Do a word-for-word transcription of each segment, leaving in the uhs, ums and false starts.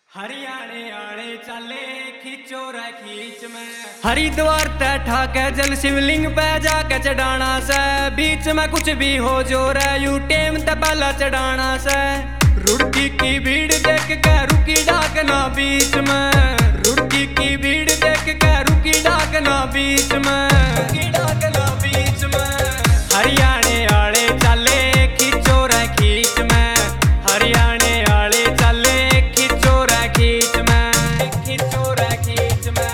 हरियाणे आले चले खींचो रे खींच में हरिद्वार ते ठाके जल शिवलिंग पे जाके चढ़ाना से बीच में कुछ भी हो जो रे यू टेम ते पहला चढ़ाना से रुड़की की भीड़ देख के रुकी डाकना बीच में रुड़की की भीड़ देख के रुकी डाकना बीच में रुकी डाकना बीच में हरियाणे आले चले खींचो रे खींच में हरियाणे आले चले खींचो रे खींच में खींचो रे खींच में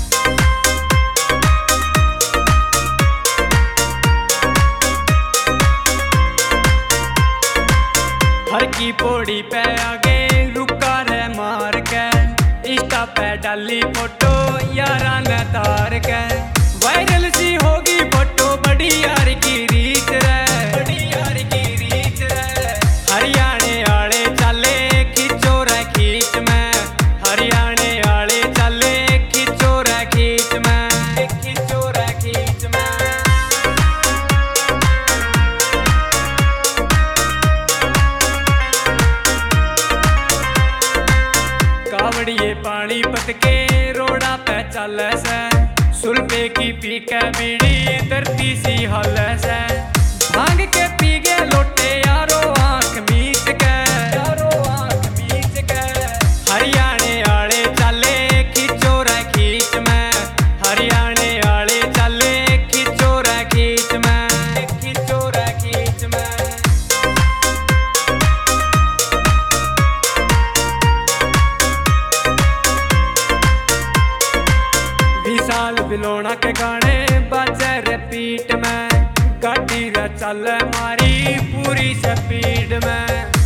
हर की पौड़ी पे आगे रुका रे मार के इंस्टा पे डाली फोटो यारा ने तार के वायरल सी होगी फोटो बड़ी यार की रीत रे बड़ी यार की रीत रे हरियाणे आले चले खींचो रे खींच में हरियाणे आले चले खींचो रे खींच में खींचो रे खींच में कावड़िए पानी पटके रोड़ा पे चल से सुलबे की पी के बीड़ी धरती सी हल से भांग के पी गए लोटे यारो आंख मीच के यारो आंख मीच के हरियाणे आले चले खींचो रे खींच में हरियाणे आले चले खींचो रे खींच में खींचो रे खींच में विशाल बिलोना के गाने बाजे रिपीट में गाड़ी रे चल मारी पूरी स्पीड में।